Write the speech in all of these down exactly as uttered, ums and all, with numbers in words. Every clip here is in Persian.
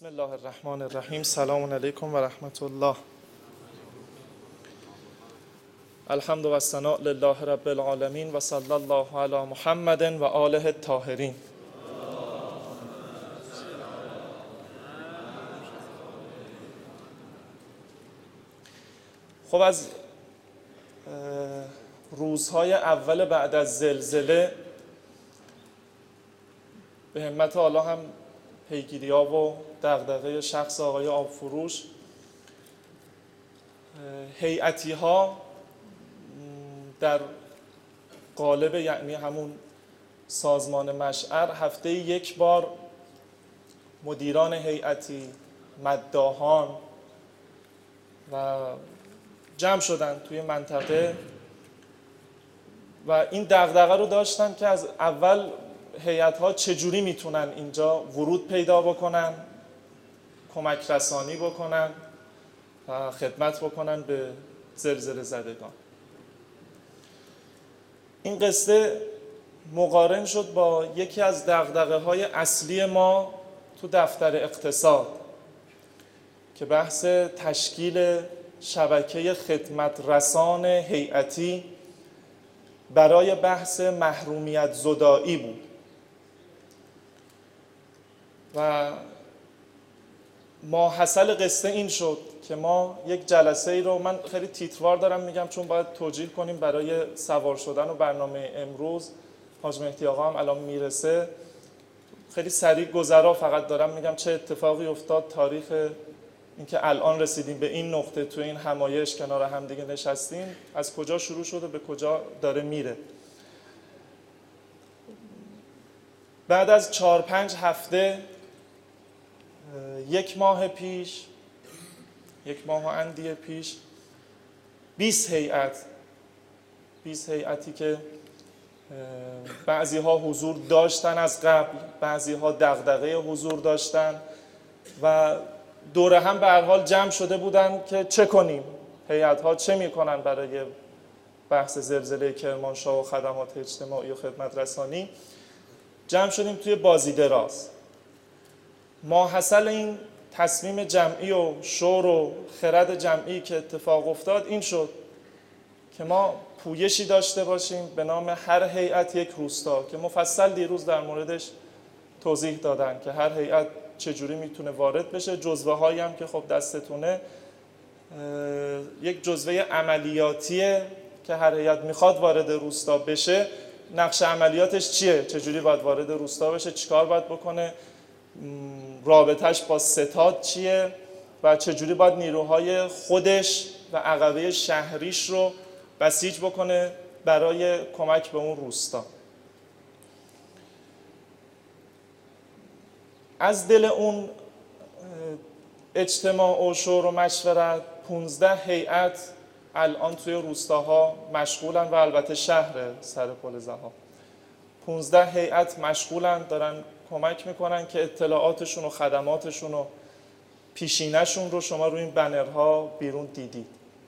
بسم الله الرحمن الرحیم. سلام علیکم و رحمت الله. الحمد و الثناء لله رب العالمین و صلی الله علی محمد و آله الطاهرین. خب از روزهای اول بعد از زلزله به همت الله هم پیگیری‌ها و دغدغه شخص آقای آبفروش، هیئتی‌ها در قالب یعنی همون سازمان مشعر هفته یک بار مدیران هیئتی، مداحان و جمع شدن توی منطقه و این دغدغه رو داشتن که از اول هیئت‌ها چجوری میتونن اینجا ورود پیدا بکنن، کمک رسانی بکنن و خدمت بکنن به زلزله زدگان. این قصه مقارن شد با یکی از دغدغه‌های اصلی ما تو دفتر اقتصاد که بحث تشکیل شبکه خدمت رسان هیئتی برای بحث محرومیت زدایی بود و ماحصل قصه این شد که ما یک جلسه ای رو، من خیلی تیتروار دارم میگم چون باید توجیه کنیم برای سوار شدن و برنامه امروز. حاج مهدی آقا هم الان میرسه. خیلی سریع گذرا فقط دارم میگم چه اتفاقی افتاد، تاریخ اینکه الان رسیدیم به این نقطه، تو این همایش کنار هم دیگه نشستیم، از کجا شروع شده به کجا داره میره. بعد از چهار پنج هفته، یک ماه پیش، یک ماه و اندی پیش، بیست هیئت بیست هیئتی که بعضی ها حضور داشتن از قبل، بعضی ها دغدغه حضور داشتن و دوره هم به هر حال جمع شده بودن که چه کنیم، هیئت ها چه میکنن برای بحث زلزله کرمانشاه و خدمات اجتماعی و خدمت رسانی. جمع شدیم توی بازی دراز. ماحصل این تصمیم جمعی و شور و خرد جمعی که اتفاق افتاد این شد که ما پویشی داشته باشیم به نام هر هیئت یک روستا که مفصل دیروز در موردش توضیح دادن که هر هیئت چجوری میتونه وارد بشه. جزوه هایی هم که خب دستتونه، یک جزوه عملیاتیه که هر هیئت میخواد وارد روستا بشه، نقش عملیاتش چیه، چجوری باید وارد روستا بشه، چیکار باید بکنه، رابطش با ستاد چیه و چجوری باید نیروهای خودش و عقبه شهریش رو بسیج بکنه برای کمک به اون روستا. از دل اون اجتماع و شور و مشورت پونزده هیئت الان توی روستاها مشغولن و البته شهر سرپل ضحاک پونزده هیئت مشغولن، دارن کمک میکنن که اطلاعاتشون و خدماتشون و پیشینشون رو شما روی این بنرها بیرون دیدید.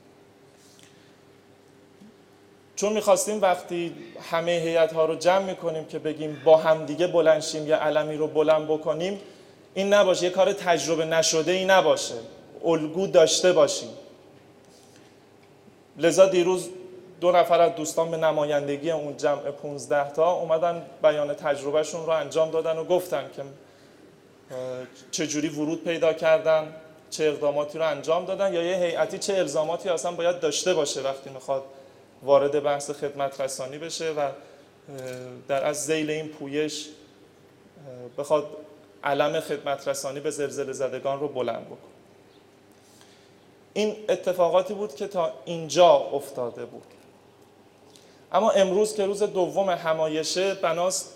چون میخواستیم وقتی همه هیئت‌ها رو جمع میکنیم که بگیم با همدیگه بلند شیم یا علمی رو بلند بکنیم، این نباشه، یه کار تجربه نشده ای نباشه، الگو داشته باشیم. لذا دیروز دو نفر از دوستان به نمایندگی اون جمع پونزده تا اومدن بیان تجربهشون رو انجام دادن و گفتن که چجوری ورود پیدا کردن، چه اقداماتی رو انجام دادن، یا یه هیئتی چه الزاماتی اصلا باید داشته باشه وقتی میخواد وارد بحث خدمت رسانی بشه و در از ذیل این پویش بخواد علم خدمت رسانی به زلزله زدگان رو بلند بکنه. این اتفاقاتی بود که تا اینجا افتاده بود. اما امروز که روز دوم همایشه، بناست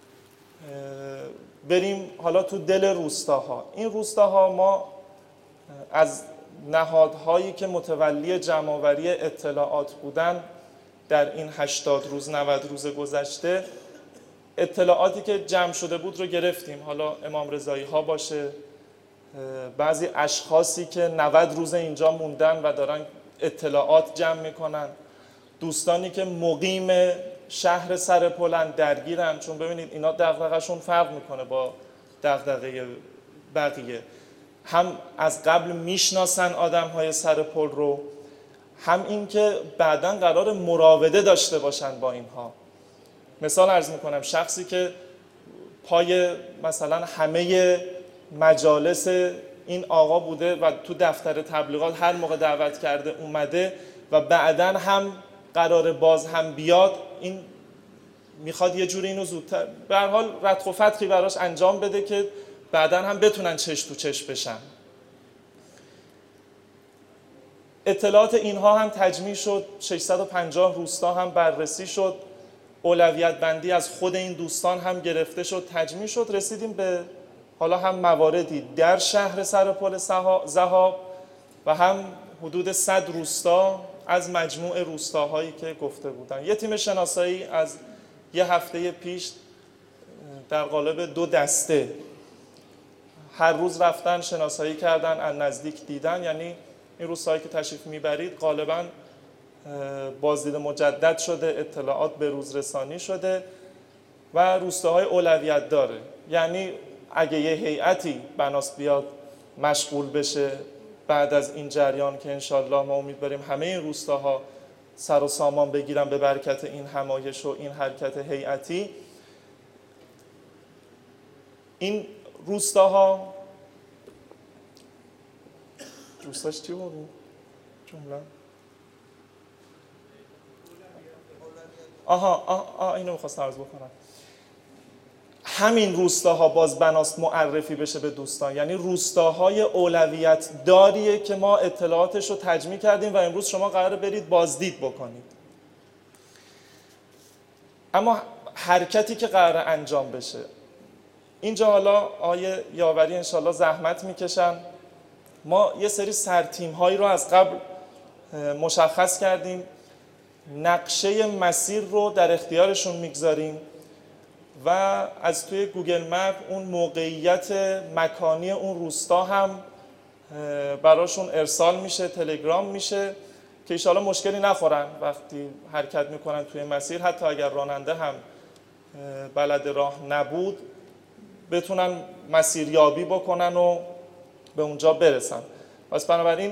بریم حالا تو دل روستاها. این روستاها ما از نهادهایی که متولی جمع‌آوری اطلاعات بودن در این هشتاد روز نود روز گذشته، اطلاعاتی که جمع شده بود رو گرفتیم. حالا امام رضایی ها باشه، بعضی اشخاصی که نود روز اینجا موندن و دارن اطلاعات جمع میکنن، دوستانی که مقیم شهر سرپلن درگیرن، چون ببینید اینا دغدغه‌شون فرق میکنه با دغدغه بقیه. هم از قبل میشناسن آدم‌های سر پل رو، هم این که بعداً قرار مراوده داشته باشن با اینها. مثال عرض میکنم، شخصی که پای مثلا همه مجالس این آقا بوده و تو دفتر تبلیغات هر موقع دعوت کرده اومده و بعداً هم قرار باز هم بیاد، این میخواد یه جوری اینو زودتر به هر حال ردخ و فتحی براش انجام بده که بعداً هم بتونن چش تو چش بشن. اطلاعات اینها هم تجمیع شد، ششصد و پنجاه روستا هم بررسی شد، اولویت بندی از خود این دوستان هم گرفته شد، تجمیع شد، رسیدیم به حالا هم مواردی در شهر سرپل ذهاب و هم حدود صد روستا از مجموع روستاهایی که گفته بودن. یه تیم شناسایی از یه هفته پیش در قالب دو دسته هر روز رفتن شناسایی کردن، از نزدیک دیدن، یعنی این روستاهایی که تشریف میبرید غالباً بازدید مجدد شده، اطلاعات به روز رسانی شده و روستاهای اولویت داره. یعنی اگه یه هیئتی بناس بیاد مشغول بشه بعد از این جریان که انشالله ما امیدواریم همه این روستاها سر و سامان بگیرن به برکت این همایش و این حرکت هیئتی، این روستاها روستاش چی بود؟ جمله آها آها آه اینو می‌خواستم عرض بکنم. همین روستاها باز بناست معرفی بشه به دوستان، یعنی روستاهای اولویت داریه که ما اطلاعاتش رو تجمیع کردیم و امروز شما قراره برید بازدید بکنید. اما حرکتی که قراره انجام بشه اینجا، حالا آیه یاوری انشالله زحمت میکشن، ما یه سری سرتیم هایی رو از قبل مشخص کردیم، نقشه مسیر رو در اختیارشون میگذاریم و از توی گوگل مپ اون موقعیت مکانی اون روستا هم براشون ارسال میشه، تلگرام میشه که ایشالا مشکلی نخورن وقتی حرکت میکنن توی مسیر، حتی اگر راننده هم بلد راه نبود بتونن مسیریابی بکنن و به اونجا برسن. پس بنابراین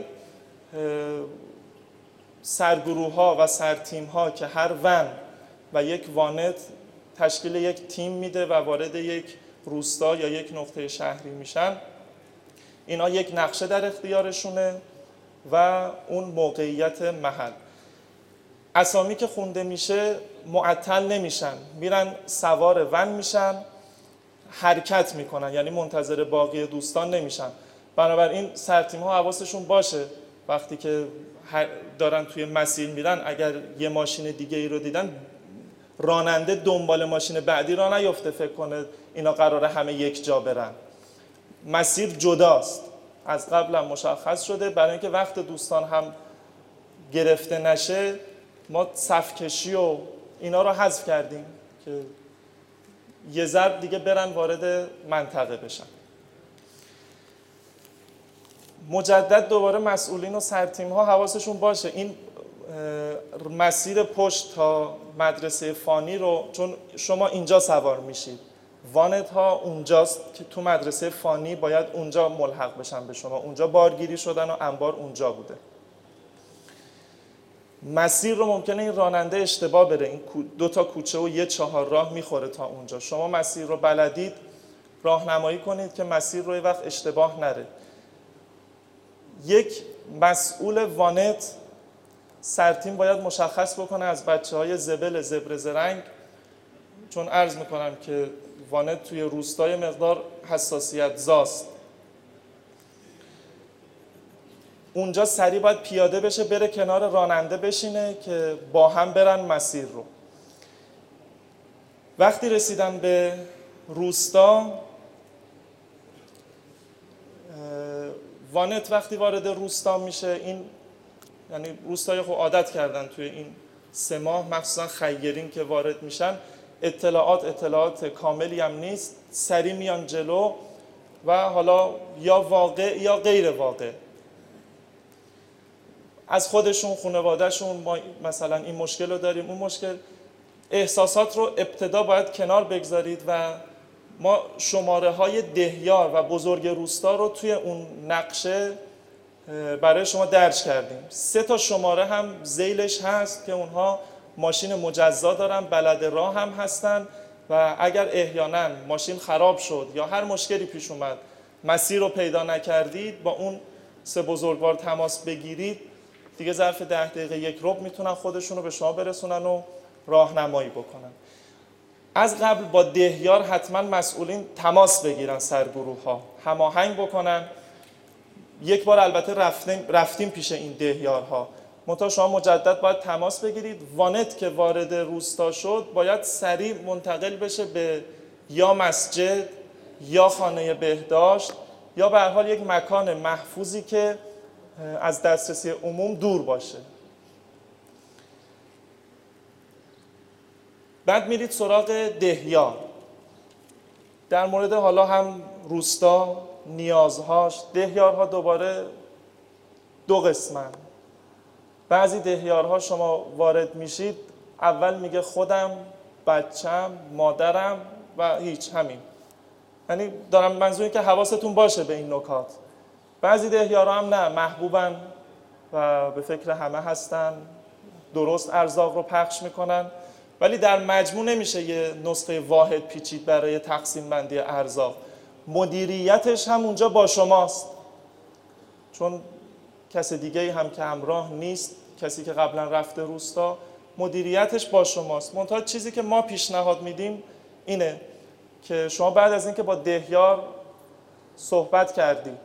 سرگروه ها و سرتیم ها که هر ون و یک وانت تشکیل یک تیم میده و وارد یک روستا یا یک نقطه شهری میشن، اینا یک نقشه در اختیارشونه و اون موقعیت محل. اسامی که خونده میشه معطل نمیشن، میرن سوار ون میشن، حرکت میکنن، یعنی منتظر باقی دوستان نمیشن. بنابراین سرتیم ها حواسشون باشه وقتی که دارن توی مسیر میرن، اگر یه ماشین دیگه ای رو دیدن راننده دنبال ماشین بعدی را نیفته فکر کنه اینا قراره همه یک جا برن. مسیر جداست، از قبل هم مشخص شده برای اینکه وقت دوستان هم گرفته نشه. ما صفکشی و اینا رو حذف کردیم که یه ضرب دیگه برن وارد منطقه بشن. مجدد دوباره مسئولین و سرتیم ها حواسشون باشه این مسیر پشت تا مدرسه فانی رو، چون شما اینجا سوار میشید، وانت ها اونجاست که تو مدرسه فانی باید اونجا ملحق بشن به شما، اونجا بارگیری شدن و انبار اونجا بوده. مسیر رو ممکنه این راننده اشتباه بره، این دو تا کوچه و یه چهار راه میخوره تا اونجا، شما مسیر رو بلدید راهنمایی کنید که مسیر رو یه وقت اشتباه نره. یک مسئول وانت سرتیم باید مشخص بکنه از بچه های زبل زبر زرنگ، چون عرض میکنم که وانت توی روستای مقدار حساسیت زاست، اونجا سریع باید پیاده بشه بره کنار راننده بشینه که با هم برن مسیر رو. وقتی رسیدن به روستا، وانت وقتی وارد روستا میشه، این یعنی روستای خود عادت کردن توی این سه ماه مخصوصا خیرین که وارد میشن اطلاعات اطلاعات کاملی هم نیست، سریع میان جلو و حالا یا واقع یا غیر واقع از خودشون خانواده‌شون ما مثلا این مشکل رو داریم اون مشکل، احساسات رو ابتدا باید کنار بگذارید و ما شماره های دهیار و بزرگ روستا رو توی اون نقشه برای شما درج کردیم. سه تا شماره هم ذیلش هست که اونها ماشین مجزا دارن، بلد راه هم هستن و اگر احیانا ماشین خراب شد یا هر مشکلی پیش اومد مسیر رو پیدا نکردید، با اون سه بزرگوار تماس بگیرید، دیگه ظرف ده دقیقه یک ربع میتونن خودشون رو به شما برسونن و راهنمایی بکنن. از قبل با دهیار حتما مسئولین تماس بگیرن، سرگروه ها هماهنگ بکنن. یک بار البته رفتیم رفتیم پیش این دهیارها، منتها شما مجدد باید تماس بگیرید. وانت که وارد روستا شد باید سریع منتقل بشه به یا مسجد یا خانه بهداشت یا به هر حال یک مکان محفوظی که از دسترسی عموم دور باشه. بعد میرید سراغ دهیار. در مورد حالا هم روستا، نیازهاش، دهیارها دوباره دو قسمن. بعضی دهیارها شما وارد میشید، اول میگه خودم، بچم، مادرم و هیچ، همین. یعنی دارم منظور این که حواستون باشه به این نکات. بعضی دهیارها هم نه، محبوبن و به فکر همه هستن، درست ارزاق رو پخش میکنن، ولی در مجموع نمیشه یه نسخه واحد پیچید برای تقسیم بندی ارزاق. مدیریتش هم اونجا با شماست، چون کس دیگه هم که همراه نیست، کسی که قبلا رفته روستا، مدیریتش با شماست. منتها چیزی که ما پیشنهاد میدیم اینه که شما بعد از اینکه با دهیار صحبت کردید،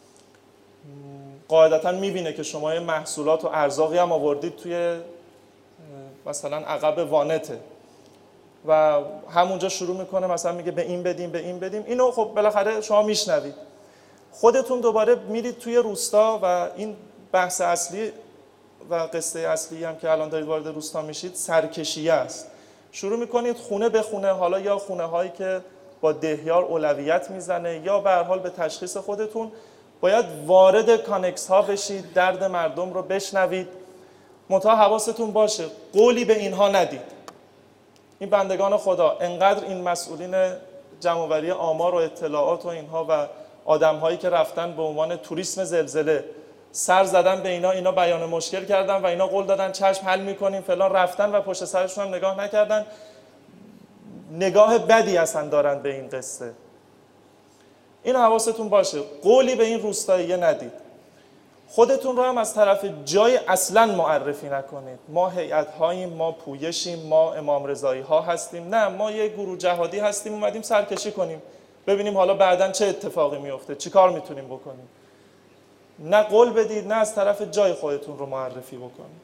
قاعدتا میبینه که شما یه محصولات و ارزاقی هم آوردید توی مثلا عقب وانته و همونجا شروع میکنه مثلا میگه به این بدیم به این بدیم، اینو خب بالاخره شما میشنوید. خودتون دوباره میرید توی روستا و این بحث اصلی و قصه اصلی هم که الان دارید وارد روستا میشید سرکشیه است. شروع میکنید خونه به خونه، حالا یا خونه هایی که با دهیار اولویت میزنه یا به هر حال به تشخیص خودتون باید وارد کانکس ها بشید، درد مردم رو بشنوید. منتها حواستون باشه قولی به اینها ندید. این بندگان خدا انقدر این مسئولین جمع‌آوری آمار و اطلاعات و اینها و آدم‌هایی که رفتن به عنوان توریسم زلزله سر زدن به اینا، اینا بیان مشکل کردن و اینا قول دادن چشم حل می‌کنیم فلان، رفتن و پشت سرشون هم نگاه نکردن. نگاه بدی اصلا دارن به این قصه. این حواستون باشه قولی به این روستاییه ندید. خودتون رو هم از طرف جای اصلا معرفی نکنید. ما هیئت‌هاییم، ما پویشیم، ما امام رضایی ها هستیم. نه، ما یه گروه جهادی هستیم، اومدیم سرکشی کنیم، ببینیم حالا بعداً چه اتفاقی میفته، چی کار میتونیم بکنیم. نه قول بدید، نه از طرف جای خودتون رو معرفی بکنید.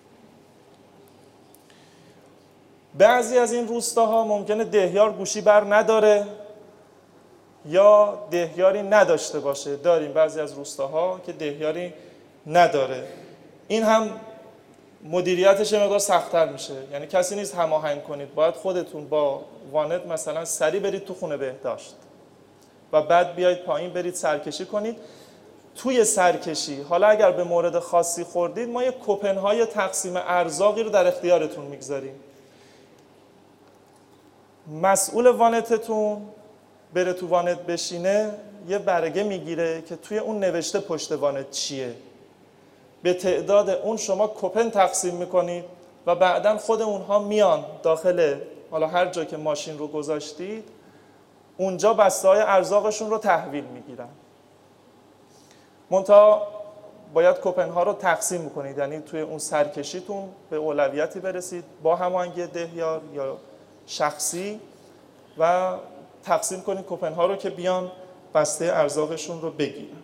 بعضی از این روستاها ممکنه دهیار گوشی بر نداره یا دهیاری نداشته باشه. داریم بعضی از روستاها که دهیاری نداره. این هم مدیریتش مقدار سخت‌تر میشه، یعنی کسی نیست هماهنگ کنید، باید خودتون با وانت مثلا سری برید تو خونه بهداشت و بعد بیایید پایین برید سرکشی کنید. توی سرکشی حالا اگر به مورد خاصی خوردید، ما یه کوپن‌های تقسیم ارزاقی رو در اختیارتون میگذاریم. مسئول وانتتون بره تو وانت بشینه، یه برگه میگیره که توی اون نوشته پشت وانت چیه. به تعداد اون شما کوپن تقسیم میکنید و بعداً خود اونها میان داخل حالا هر جا که ماشین رو گذاشتید، اونجا بسته‌های ارزاقشون رو تحویل میگیرن. منتها باید کوپن ها رو تقسیم کنید، یعنی توی اون سرکشیتون به اولویتی برسید با هماهنگی دهیار یا شخصی و تقسیم کنید کوپن ها رو که بیان بسته ارزاقشون رو بگیرن.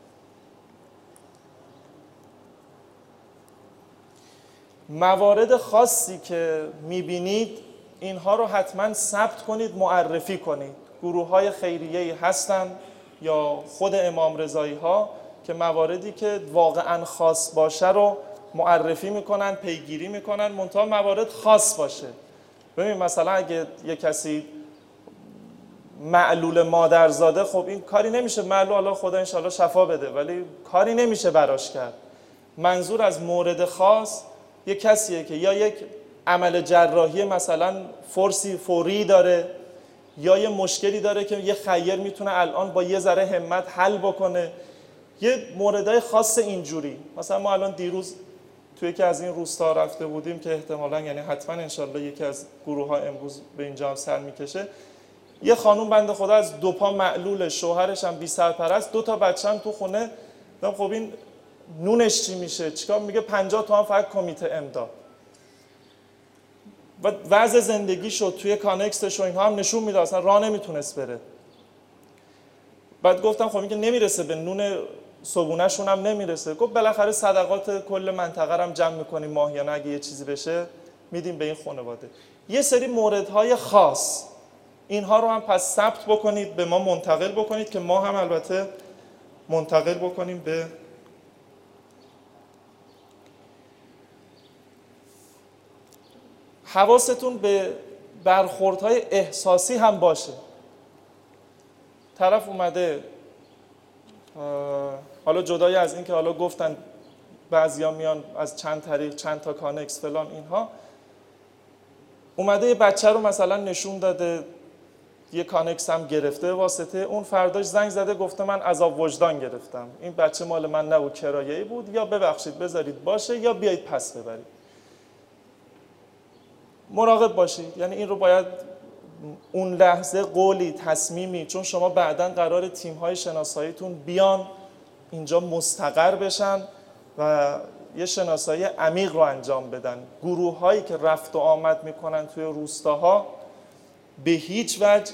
موارد خاصی که میبینید اینها رو حتما ثبت کنید، معرفی کنید. گروه های خیریه‌ای هستن یا خود امام رضایی ها که مواردی که واقعا خاص باشه رو معرفی میکنن، پیگیری میکنن، منتها موارد خاص باشه. ببین مثلا اگه یه کسی معلول مادرزاده، خب این کاری نمیشه، معلول الله خدا انشالله شفا بده، ولی کاری نمیشه براش کرد. منظور از مورد خاص یه کسیه که یا یک عمل جراحی مثلا فرسی فوری داره، یا یه مشکلی داره که یه خیر میتونه الان با یه ذره همت حل بکنه. یه موردهای خاص اینجوری، مثلا ما الان دیروز توی یکی از این روستا رفته بودیم که احتمالاً یعنی حتما انشالله یکی از گروه ها امروز به اینجا هم سر میکشه. یه خانوم بنده خدا از دو پا معلوله، شوهرش هم بی سرپرست، دو تا بچه هم تو خونه. خب این نونش چی میشه؟ چیکار؟ میگه پنجاه تومن فقط کمیته امداد. و وضع زندگی شد توی کانکستش و اینها هم نشون میده اصلا راه نمیتونست بره. بعد گفتم خب میگه نمیرسه به نون صبونه‌شون هم نمیرسه. گفت بالاخره صدقات کل منطقه رو هم جمع میکنیم ماهیانه، اگه یه چیزی بشه میدیم به این خانواده. یه سری موردهای خاص اینها رو هم پس ثبت بکنید، به ما منتقل بکنید که ما هم البته منتقل بکنیم به حواستون به برخوردهای احساسی هم باشه. طرف اومده، حالا جدای از این که حالا گفتن بعضیا میان از چند طریق، چند تا کانکس فلان اینها، اومده یه بچه رو مثلا نشون داده، یه کانکس هم گرفته واسطه اون، فرداش زنگ زده گفته من عذاب وجدان گرفتم، این بچه مال من نبود کرایه‌ای بود، یا ببخشید بذارید باشه یا بیایید پس ببرید. مراقب باشید، یعنی این رو باید اون لحظه قولی، تصمیمی، چون شما بعداً قرار تیم‌های شناساییتون بیان اینجا مستقر بشن و یه شناسایی عمیق رو انجام بدن. گروه‌هایی که رفت و آمد میکنن توی روستاها به هیچ وجه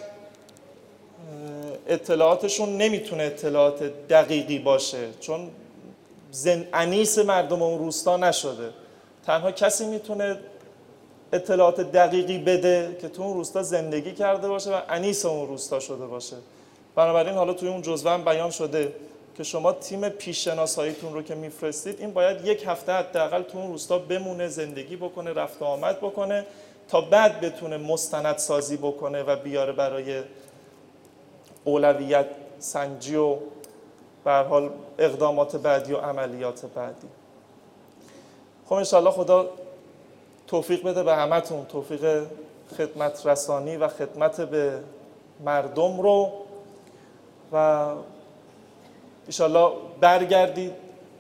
اطلاعاتشون نمیتونه اطلاعات دقیقی باشه، چون زن انیس مردم اون روستا نشده. تنها کسی میتونه اطلاعات دقیقی بده که تو اون روستا زندگی کرده باشه و انیس اون روستا شده باشه. بنابراین حالا توی اون جزوه هم بیان شده که شما تیم پیش‌شناساییتون رو که میفرستید، این باید یک هفته حداقل تو اون روستا بمونه، زندگی بکنه، رفت و آمد بکنه، تا بعد بتونه مستند سازی بکنه و بیاره برای اولویت سنجی و به هر حال اقدامات بعدی و عملیات بعدی. خب انشالله خدا توفیق بده به همتون، توفیق خدمت رسانی و خدمت به مردم رو، و انشالله برگردید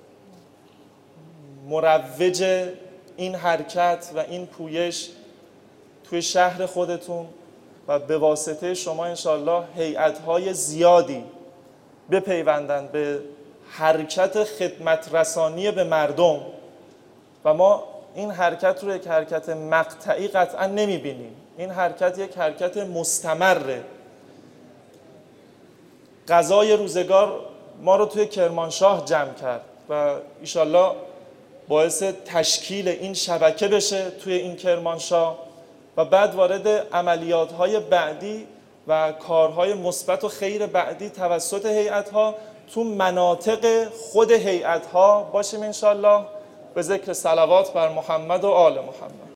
مروج این حرکت و این پویش توی شهر خودتون و به واسطه شما انشالله هیئت‌های زیادی بپیوندن به حرکت خدمت رسانی به مردم. و ما این حرکت رو یک حرکت مقطعی قطعا نمیبینیم، این حرکت یک حرکت مستمره. قضای روزگار ما رو توی کرمانشاه جمع کرد و ایشالله باعث تشکیل این شبکه بشه توی این کرمانشاه و بعد وارد عملیات‌های بعدی و کارهای مثبت و خیر بعدی توسط هیئت‌ها تو مناطق خود هیئت‌ها باشیم انشالله. به ذکر صلوات بر محمد و آل محمد.